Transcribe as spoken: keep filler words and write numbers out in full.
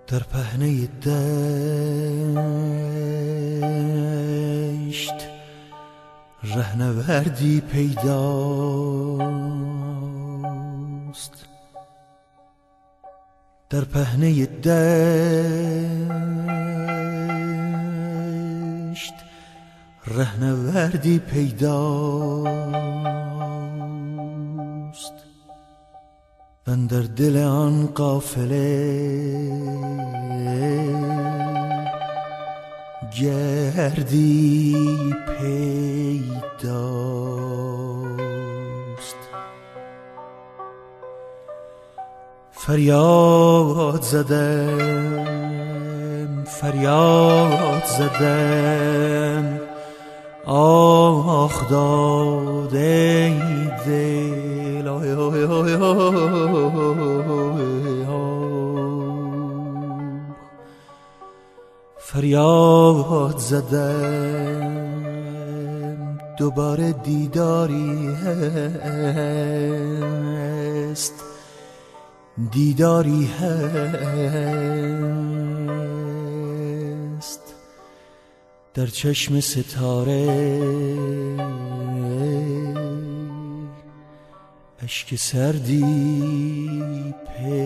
در پهنه دشت رهنوردی پیداست، در پهنه دشت رهنوردی پیداست و در دل آن قافله گردی پیداست. فریاد زدم فریاد زدم آخ داد ای دل، آی آی آی آی، فریاد زدم دوباره دیداری هست، دیداری هست در چشم ستاره، اشک سردی پیداست.